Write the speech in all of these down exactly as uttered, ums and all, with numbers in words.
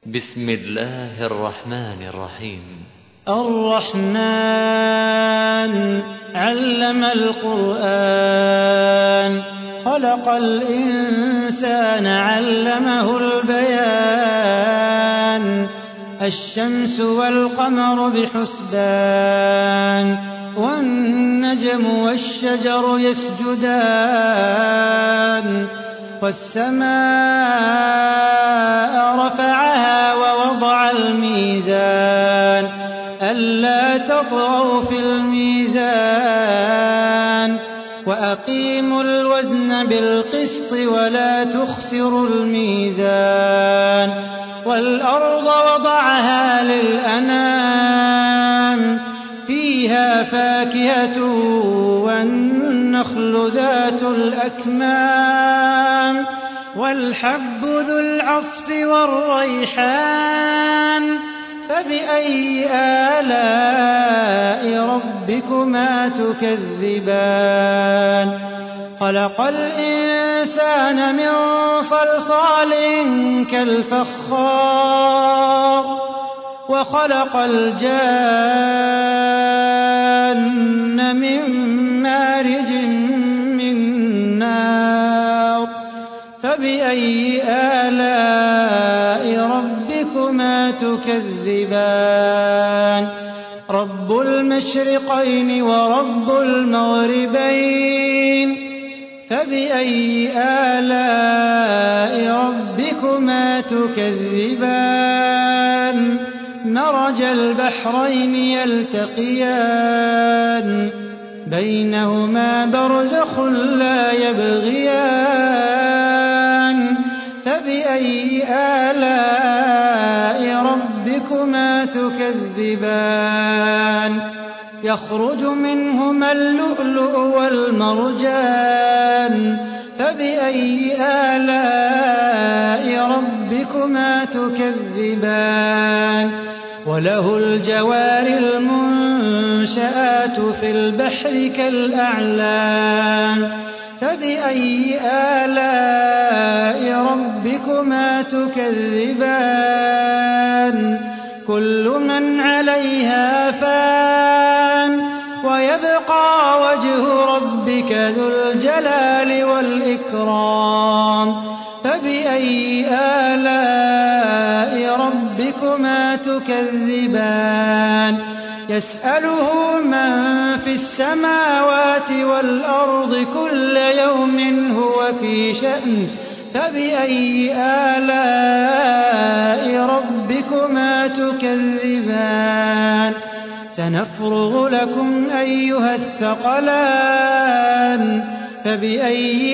بسم الله الرحمن الرحيم. الرحمن علم القرآن خلق الإنسان علمه البيان الشمس والقمر بحسبان والنجم والشجر يسجدان والسماء رفعها ووضع الميزان ألا تطغوا في الميزان وأقيموا الوزن بالقسط ولا تخسروا الميزان والأرض وضعها للأنام فيها فاكهة والنخل ذات الأكمام والحب ذو العصف والريحان فبأي آلاء ربكما تكذبان خلق الإنسان من صلصال كالفخار وخلق الجان من مارج من نار فبأي آلاء ربكما تكذبان رب المشرقين ورب المغربين فبأي آلاء ربكما تكذبان مرج البحرين يلتقيان بينهما برزخ لا يبغيان فبأي آلاء ربكما تكذبان يخرج منهما اللؤلؤ والمرجان فبأي آلاء ربكما تكذبان وله الجوار المنشآت في البحر كالأعلام فبأي آلاء ربكما تكذبان كل من عليها فان ويبقى وجه ربك ذو الجلال والإكرام فبأي آلاء ربكما تكذبان يسأله من في السماوات والأرض كل يوم هو في شأن فبأي آلاء ربكما تكذبان سنفرغ لكم أيها الثقلان فبأي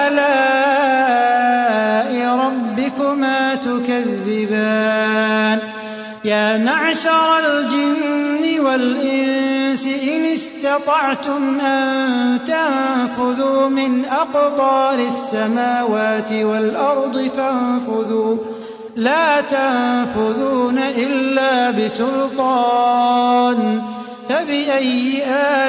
آلاء ربكما تكذبان يا معشر الجن والإنس إن استطعتم أن تنفذوا من أقطار السماوات والأرض فانفذوا لا تنفذون إلا بسلطان فبأي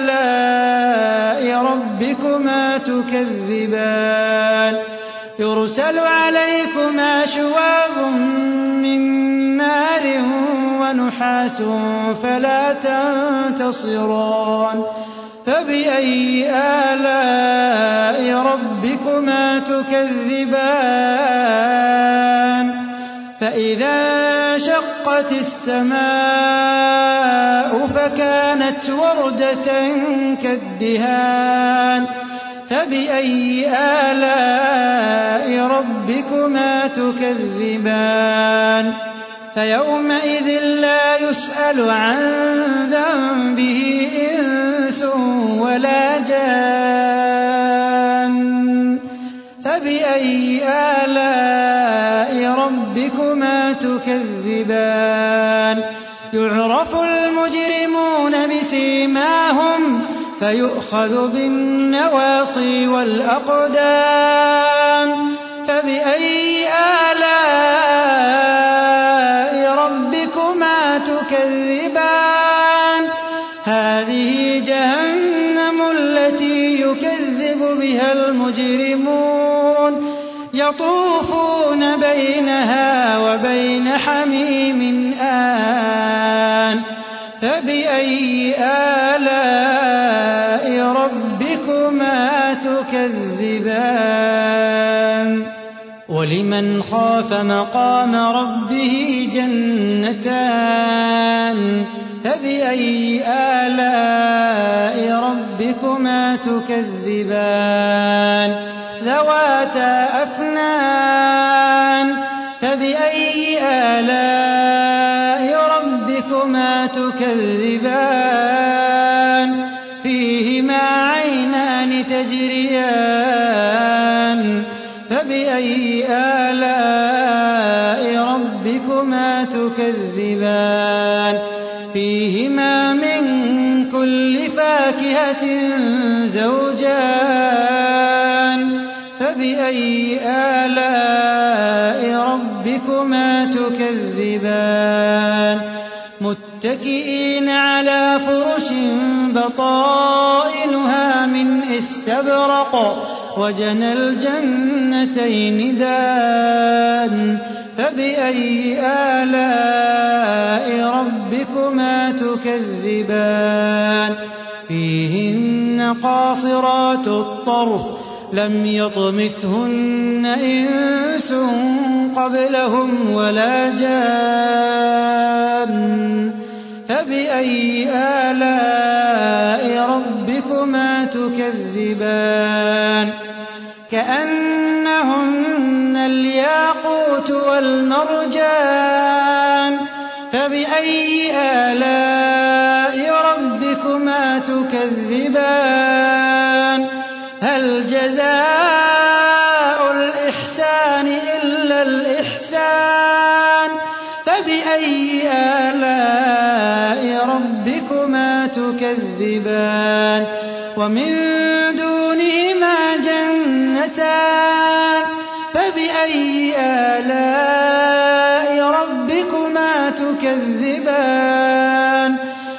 آلاء ربكما تكذبان يرسل عليكما شواظ من نار ونحاس فلا تنتصران فبأي آلاء ربكما تكذبان فإذا انشقت السماء فكانت وردة كالدهان فبأي آلاء ربكما تكذبان فيومئذ لا يسأل عن ذنبه إنس ولا جان فبأي آلاء ربكما تكذبان يعرف المجرمون بسيماهم فيؤخذ بالنواصي والأقدام فبأي آلاء ربكما تكذبان هذه جهنم التي يكذب بها المجرمون يطوفون بينها وبين حميم آن فبأي آلاء ربكما تكذبان ولمن خاف مقام ربه جنتان فبأي آلاء ربكما تكذبان ذواتا أفنان فبأي آلاء ربكما تكذبان فيهما عينان تجريان فبأي آلاء ربكما تكذبان فيهما من كل فاكهة زوجان فبأي آلاء ربكما تكذبان متكئين على فرش بطائنها من استبرق وجنى الجنتين دان فبأي آلاء ربكما تكذبان فيهن قاصرات الطرف لم يطمثهن إنس قبلهم ولا جان فبأي آلاء ربكما تكذبان كأنهن الياقوت والمرجان فبأي آلاء ربكما تكذبان هل جزاء الإحسان إلا الإحسان فبأي آلاء ربكما تكذبان ومن دونهما جنتان فبأي آلاء ربكما تكذبان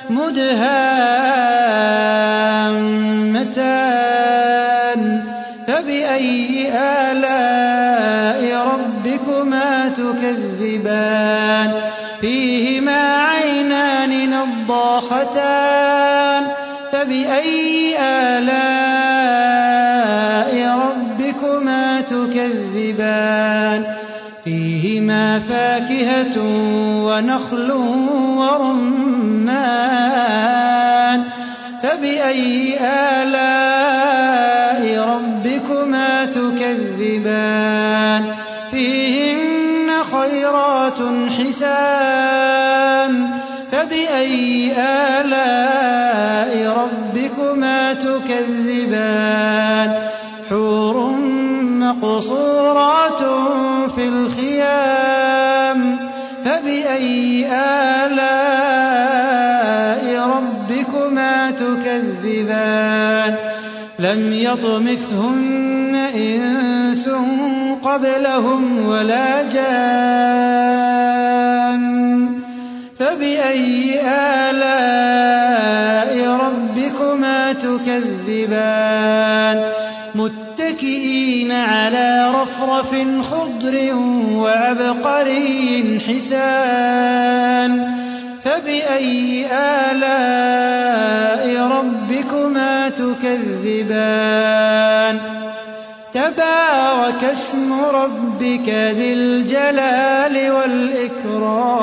مدهامتان فبأي آلاء ربكما تكذبان فيهما عينان نضاختان فبأي آلاء ربكما تكذبان فيهما فاكهة ونخل ورمان فبأي آلاء ربكما تكذبان فيهن خيرات حسان فبأي آلاء ربكما تكذبان حور مقصورات في الخيام فبأي آلاء ربكما تكذبان لم يطمثهن إنس قبلهم ولا جان فبأي آلاء ربكما تكذبان متكئين على رفرف خضر وعبقري حسان فبأي آلاء ربكما تكذبان تبارك اسم ربك ذي الجلال والإكرام